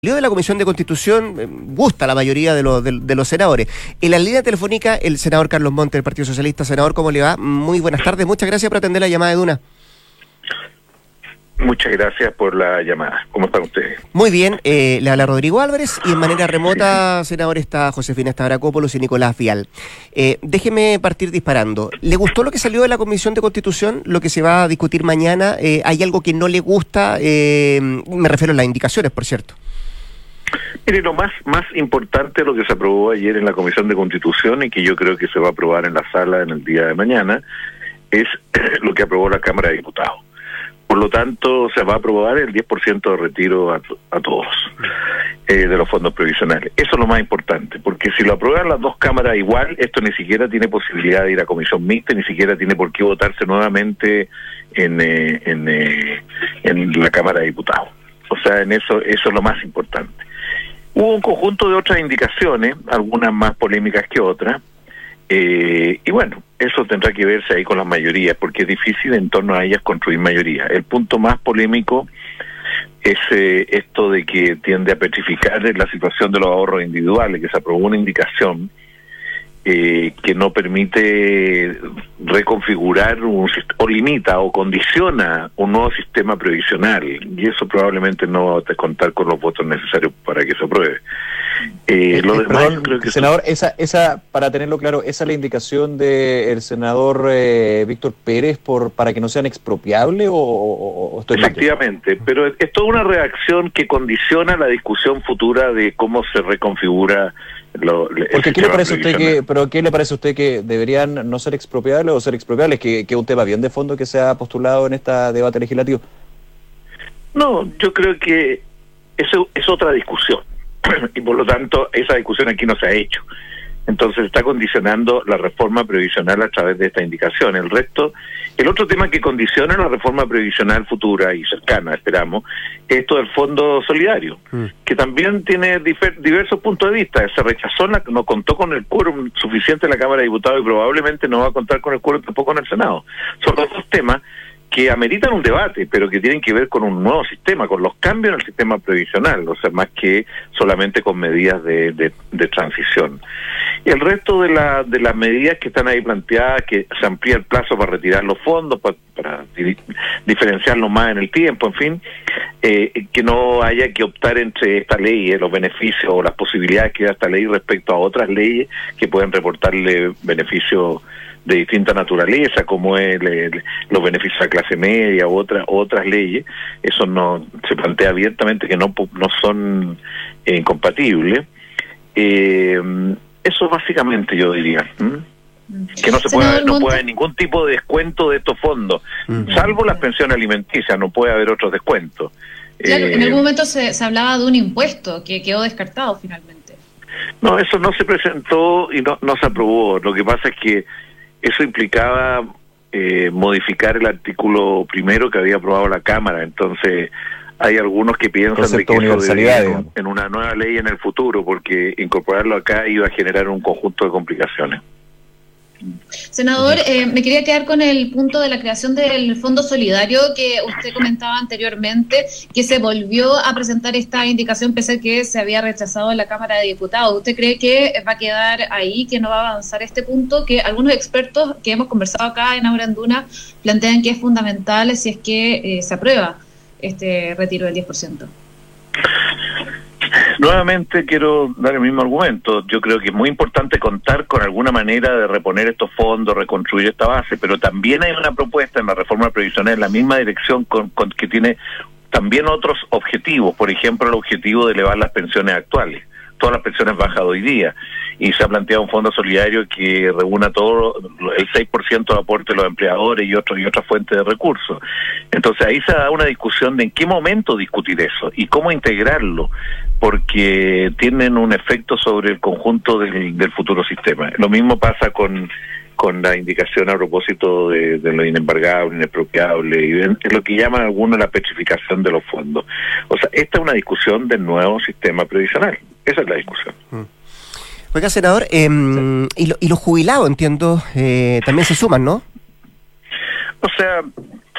Lío de la Comisión de Constitución gusta a la mayoría de los senadores. En la línea telefónica, el senador Carlos Montes, del Partido Socialista. Senador, ¿cómo le va? Muy buenas tardes. Muchas gracias por atender la llamada de Duna. Muchas gracias por la llamada. ¿Cómo están ustedes? Muy bien. Le habla Rodrigo Álvarez y en manera remota, senador, está Josefina Stavrakopoulos y Nicolás Vial. Déjeme partir disparando. ¿Le gustó lo que salió de la Comisión de Constitución? Lo que se va a discutir mañana. ¿Hay algo que no le gusta? Me refiero a las indicaciones, por cierto. Mire, lo más importante de lo que se aprobó ayer en la Comisión de Constitución y que yo creo que se va a aprobar en la sala en el día de mañana es lo que aprobó la Cámara de Diputados. Por lo tanto, se va a aprobar el 10% de retiro a todos de los fondos previsionales. Eso es lo más importante, porque si lo aprueban las dos cámaras igual, esto ni siquiera tiene posibilidad de ir a comisión mixta, ni siquiera tiene por qué votarse nuevamente en la Cámara de Diputados. O sea, eso es lo más importante. Hubo un conjunto de otras indicaciones, algunas más polémicas que otras, y bueno, eso tendrá que verse ahí con las mayorías, porque es difícil en torno a ellas construir mayoría. El punto más polémico es esto de que tiende a petrificar la situación de los ahorros individuales, que se aprobó una indicación que no permite reconfigurar o limita o condiciona un nuevo sistema previsional, y eso probablemente no va a contar con los votos necesarios para que se apruebe. Lo demás, perdón, creo que senador, esa para tenerlo claro, ¿esa es la indicación del senador Víctor Pérez para que no sean expropiables o estoy mal? Efectivamente, pero es toda una reacción que condiciona la discusión futura de cómo se reconfigura porque ¿qué le parece a usted que deberían no ser expropiables o ser expropiables, que es un tema bien de fondo que se ha postulado en este debate legislativo? No, yo creo que eso es otra discusión y por lo tanto esa discusión aquí no se ha hecho. Entonces está condicionando la reforma previsional a través de esta indicación. El otro tema que condiciona la reforma previsional futura y cercana, esperamos, es esto del Fondo Solidario, que también tiene diversos puntos de vista. Se rechazó, no contó con el quórum suficiente en la Cámara de Diputados y probablemente no va a contar con el quórum tampoco en el Senado. Son los dos temas que ameritan un debate, pero que tienen que ver con un nuevo sistema, con los cambios en el sistema previsional, o sea, más que solamente con medidas de transición. Y el resto de las medidas que están ahí planteadas, que se amplía el plazo para retirar los fondos, para diferenciarlo más en el tiempo, en fin, que no haya que optar entre esta ley, los beneficios o las posibilidades que da esta ley respecto a otras leyes que pueden reportarle beneficios de distinta naturaleza, como es los beneficios a clase media u otras leyes. Eso no se plantea abiertamente que no son incompatibles. Eso básicamente yo diría. Que no puede haber ningún tipo de descuento de estos fondos, salvo las pensiones alimenticias, no puede haber otros descuentos. Claro, en algún momento se hablaba de un impuesto que quedó descartado finalmente. No, eso no se presentó y no se aprobó. Lo que pasa es que eso implicaba modificar el artículo primero que había aprobado la Cámara. Entonces hay algunos que piensan de que eso debería en una nueva ley en el futuro, porque incorporarlo acá iba a generar un conjunto de complicaciones. Senador, me quería quedar con el punto de la creación del Fondo Solidario que usted comentaba anteriormente, que se volvió a presentar esta indicación pese a que se había rechazado en la Cámara de Diputados. ¿Usted cree que va a quedar ahí, que no va a avanzar este punto, que algunos expertos que hemos conversado acá en Ahora en Duna plantean que es fundamental si es que se aprueba este retiro del 10%? Nuevamente quiero dar el mismo argumento. Yo creo que es muy importante contar con alguna manera de reponer estos fondos, reconstruir esta base, pero también hay una propuesta en la reforma previsional en la misma dirección que tiene también otros objetivos. Por ejemplo, el objetivo de elevar las pensiones actuales, todas las pensiones bajas de hoy día, y se ha planteado un fondo solidario que reúna todo el 6% de aporte de los empleadores y otras fuentes de recursos. Entonces ahí se da una discusión de en qué momento discutir eso y cómo integrarlo, porque tienen un efecto sobre el conjunto del futuro sistema. Lo mismo pasa con la indicación a propósito de lo inembargable, inexpropiable, y es lo que llaman algunos la petrificación de los fondos. O sea, esta es una discusión del nuevo sistema previsional. Esa es la discusión. Oiga, senador, y los jubilados, entiendo, también se suman, ¿no? O sea,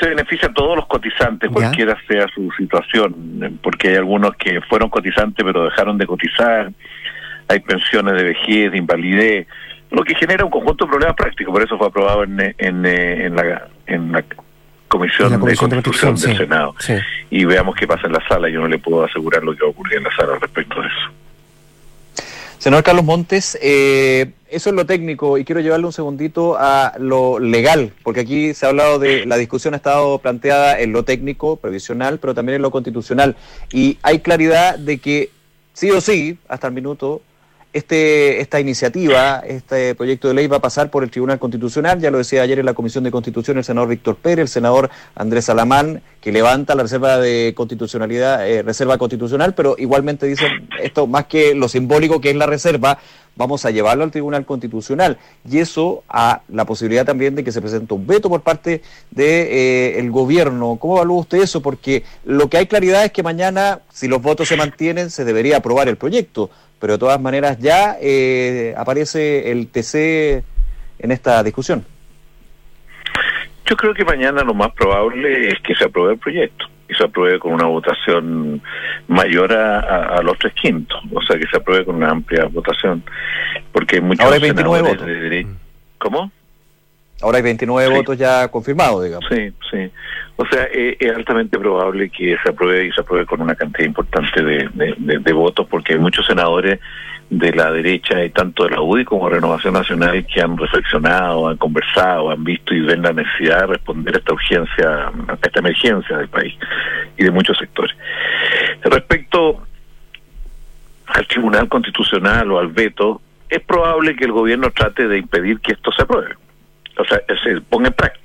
este beneficia a todos los cotizantes, cualquiera sea su situación, porque hay algunos que fueron cotizantes pero dejaron de cotizar, hay pensiones de vejez, de invalidez, lo que genera un conjunto de problemas prácticos. Por eso fue aprobado en la Comisión de Constitución del Senado. Sí. Y veamos qué pasa en la sala. Yo no le puedo asegurar lo que va a ocurrir en la sala respecto de eso. Senador Carlos Montes, eso es lo técnico y quiero llevarle un segundito a lo legal, porque aquí se ha hablado de, la discusión ha estado planteada en lo técnico, previsional, pero también en lo constitucional. Y hay claridad de que sí o sí, hasta el minuto, esta iniciativa, este proyecto de ley va a pasar por el Tribunal Constitucional. Ya lo decía ayer en la Comisión de Constitución el senador Víctor Pérez, el senador Andrés Alamán, que levanta la reserva de constitucionalidad, reserva constitucional, pero igualmente dicen esto, más que lo simbólico que es la reserva, vamos a llevarlo al Tribunal Constitucional, y eso a la posibilidad también de que se presente un veto por parte de el gobierno. ¿Cómo evalúa usted eso? Porque lo que hay claridad es que mañana, si los votos se mantienen, se debería aprobar el proyecto, pero de todas maneras ya aparece el TC en esta discusión. Yo creo que mañana lo más probable es que se apruebe el proyecto, y se apruebe con una votación mayor a los 3/5, o sea, que se apruebe con una amplia votación, porque hay muchos... Ahora hay 29 votos. ¿Cómo? Ahora hay 29 votos ya confirmados, digamos. Sí, sí. O sea, es altamente probable que se apruebe, y se apruebe con una cantidad importante de votos, porque hay muchos senadores de la derecha, y tanto de la UDI como de Renovación Nacional, que han reflexionado, han conversado, han visto y ven la necesidad de responder a esta urgencia, a esta emergencia del país y de muchos sectores. Respecto al Tribunal Constitucional o al veto, es probable que el gobierno trate de impedir que esto se apruebe, o sea, se ponga en práctica.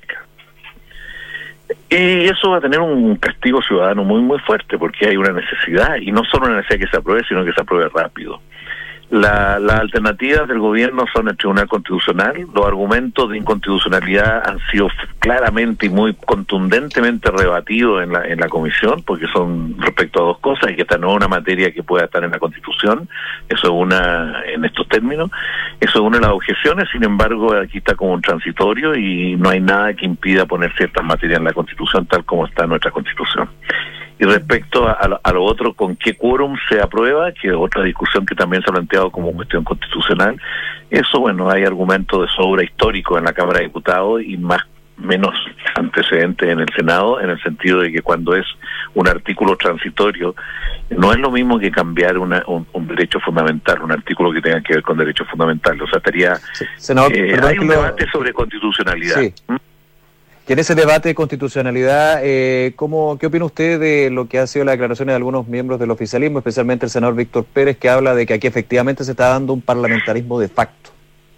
Y eso va a tener un castigo ciudadano muy, muy fuerte, porque hay una necesidad, y no solo una necesidad que se apruebe, sino que se apruebe rápido. Las alternativas del gobierno son el Tribunal Constitucional. Los argumentos de inconstitucionalidad han sido claramente y muy contundentemente rebatidos en la comisión, porque son respecto a dos cosas, y que esta no es una materia que pueda estar en la Constitución. Eso es una, en estos términos, eso es una de las objeciones. Sin embargo, aquí está como un transitorio, y no hay nada que impida poner ciertas materias en la Constitución tal como está nuestra Constitución. Y respecto a lo otro, con qué quórum se aprueba, que es otra discusión que también se ha planteado como cuestión constitucional, eso, bueno, hay argumentos de sobra histórico en la Cámara de Diputados y menos antecedentes en el Senado, en el sentido de que cuando es un artículo transitorio, no es lo mismo que cambiar un derecho fundamental, un artículo que tenga que ver con derechos fundamentales. O sea, estaría... Sí. Senador, hay un debate sobre constitucionalidad. Sí. Y en ese debate de constitucionalidad, ¿qué opina usted de lo que ha sido las declaraciones de algunos miembros del oficialismo, especialmente el senador Víctor Pérez, que habla de que aquí efectivamente se está dando un parlamentarismo de facto?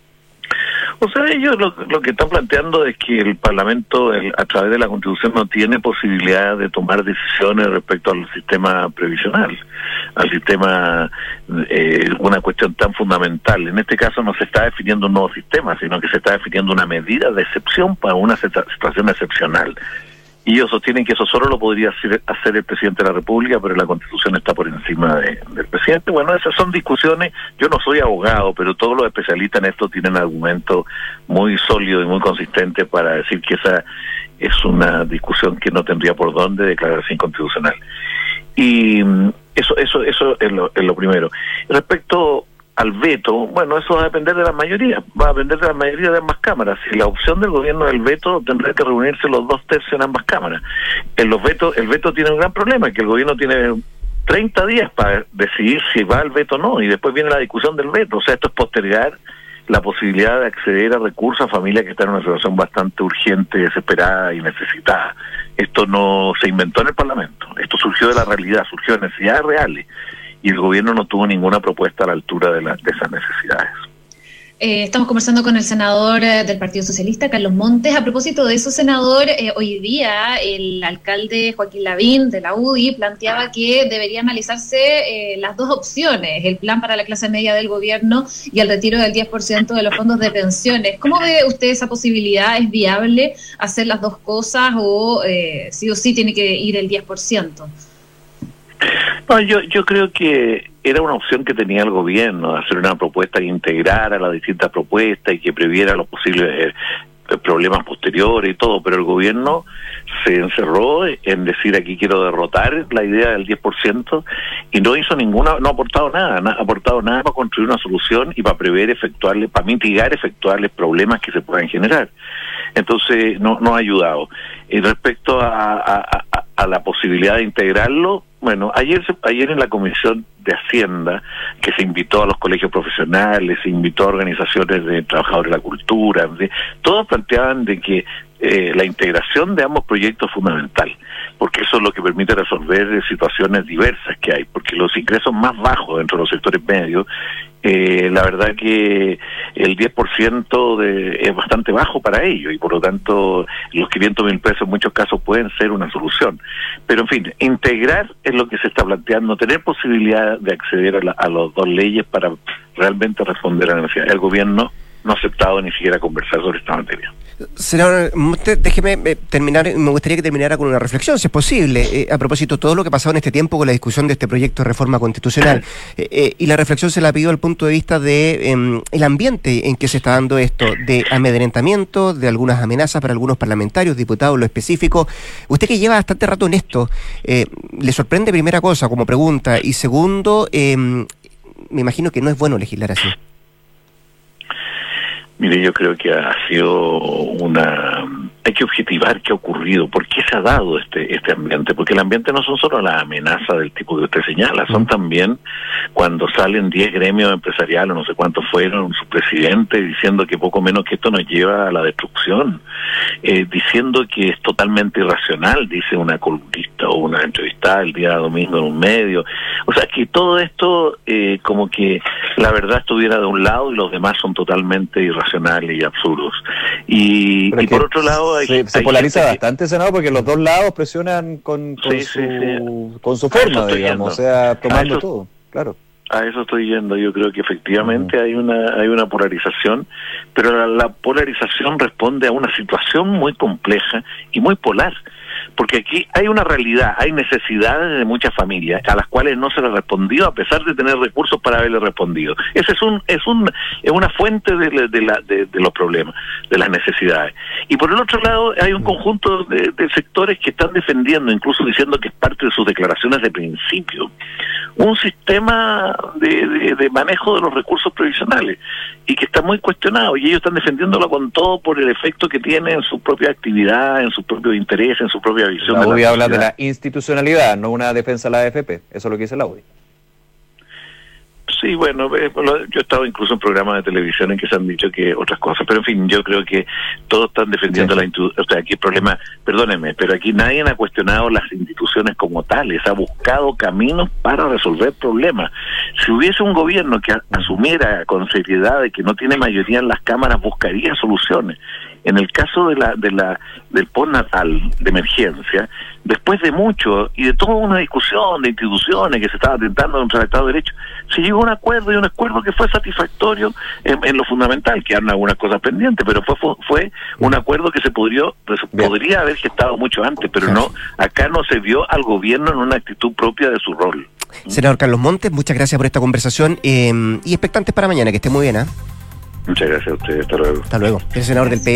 O sea, ellos lo que están planteando es que el Parlamento, a través de la Constitución, no tiene posibilidad de tomar decisiones respecto al sistema previsional, al sistema, una cuestión tan fundamental. En este caso no se está definiendo un nuevo sistema, sino que se está definiendo una medida de excepción para una situación excepcional. Y ellos sostienen que eso solo lo podría hacer el presidente de la República, pero la Constitución está por encima del presidente. Bueno, esas son discusiones. Yo no soy abogado, pero todos los especialistas en esto tienen argumentos muy sólidos y muy consistentes para decir que esa es una discusión que no tendría por dónde declararse inconstitucional. Y eso es lo primero. Respecto al veto, bueno, eso va a depender de la mayoría, va a depender de la mayoría de ambas cámaras. Si la opción del gobierno del veto, tendrá que reunirse los 2/3 en ambas cámaras. El veto tiene un gran problema, que el gobierno tiene 30 días para decidir si va al veto o no, y después viene la discusión del veto. O sea, esto es postergar la posibilidad de acceder a recursos a familias que están en una situación bastante urgente, desesperada y necesitada. Esto no se inventó en el Parlamento, esto surgió de la realidad, surgió de necesidades reales, y el gobierno no tuvo ninguna propuesta a la altura de esas necesidades. Estamos conversando con el senador del Partido Socialista, Carlos Montes. A propósito de eso, senador, hoy día el alcalde Joaquín Lavín de la UDI planteaba que debería analizarse las dos opciones, el plan para la clase media del gobierno y el retiro del 10% de los fondos de pensiones. ¿Cómo ve usted esa posibilidad? ¿Es viable hacer las dos cosas o sí tiene que ir el 10%? No, yo creo que era una opción que tenía el gobierno, hacer una propuesta que integrara las distintas propuestas y que previera los posibles problemas posteriores y todo, pero el gobierno se encerró en decir aquí quiero derrotar la idea del 10% y no hizo no ha aportado nada para construir una solución y para prever para mitigar efectuarles problemas que se puedan generar. Entonces no ha ayudado. Y respecto a la posibilidad de integrarlo, bueno, ayer en la Comisión de Hacienda, que se invitó a los colegios profesionales, se invitó a organizaciones de trabajadores de la cultura, todos planteaban de que la integración de ambos proyectos es fundamental, porque eso es lo que permite resolver situaciones diversas que hay, porque los ingresos más bajos dentro de los sectores medios, la verdad que el 10% es bastante bajo para ellos y por lo tanto los 500.000 pesos en muchos casos pueden ser una solución. Pero en fin, integrar es lo que se está planteando, tener posibilidad de acceder a las dos leyes para realmente responder a la necesidad. El gobierno no ha aceptado ni siquiera conversar sobre esta materia. Senador, déjeme terminar, me gustaría que terminara con una reflexión, si es posible, a propósito de todo lo que ha pasado en este tiempo con la discusión de este proyecto de reforma constitucional. Y la reflexión se la pido al punto de vista de el ambiente en que se está dando esto, de amedrentamiento, de algunas amenazas para algunos parlamentarios, diputados, lo específico. Usted que lleva bastante rato en esto, ¿le sorprende, primera cosa, como pregunta? Y segundo, me imagino que no es bueno legislar así. Mire, yo creo que ha sido hay que objetivar qué ha ocurrido, por qué se ha dado este ambiente, porque el ambiente no son solo las amenazas del tipo que usted señala, son también cuando salen 10 gremios empresariales, no sé cuántos fueron, su presidente diciendo que poco menos que esto nos lleva a la destrucción, diciendo que es totalmente irracional, dice una columnista o una entrevistada el día domingo en un medio, o sea que todo esto como que la verdad estuviera de un lado y los demás son totalmente irracionales y absurdos. Y por otro lado se polariza bastante, senador, porque los dos lados presionan con su forma, digamos, o sea, tomando todo, claro. A eso estoy yendo. Yo creo que efectivamente hay una polarización, pero la polarización responde a una situación muy compleja y muy polar, porque aquí hay una realidad, hay necesidades de muchas familias a las cuales no se les respondió a pesar de tener recursos para haberles respondido. Ese es una fuente de los problemas, de las necesidades. Y por el otro lado hay un conjunto de sectores que están defendiendo, incluso diciendo que es parte de sus declaraciones de principio, un sistema de manejo de los recursos previsionales y que está muy cuestionado, y ellos están defendiéndolo con todo por el efecto que tiene en su propia actividad, en su propio interés, en su propia visión. La UDI habla de la institucionalidad, no una defensa de la AFP, eso es lo que dice la UDI. Sí, bueno, yo he estado incluso en programas de televisión en que se han dicho que otras cosas, pero en fin, yo creo que todos están defendiendo la institución, o sea, aquí el problema, perdónenme, pero aquí nadie ha cuestionado las instituciones como tales, ha buscado caminos para resolver problemas. Si hubiese un gobierno que asumiera con seriedad de que no tiene mayoría en las cámaras, buscaría soluciones. En el caso del postnatal de emergencia, después de mucho y de toda una discusión de instituciones que se estaba tentando contra el Estado de Derecho, se llegó a un acuerdo, y un acuerdo que fue satisfactorio en lo fundamental, quedaron algunas cosas pendientes, pero fue un acuerdo que se podría haber gestado mucho antes, pero no, acá no se vio al gobierno en una actitud propia de su rol. Senador Carlos Montes, muchas gracias por esta conversación y expectantes para mañana, que esté muy bien, ¿eh? Muchas gracias a ustedes, hasta luego. Hasta luego. El senador del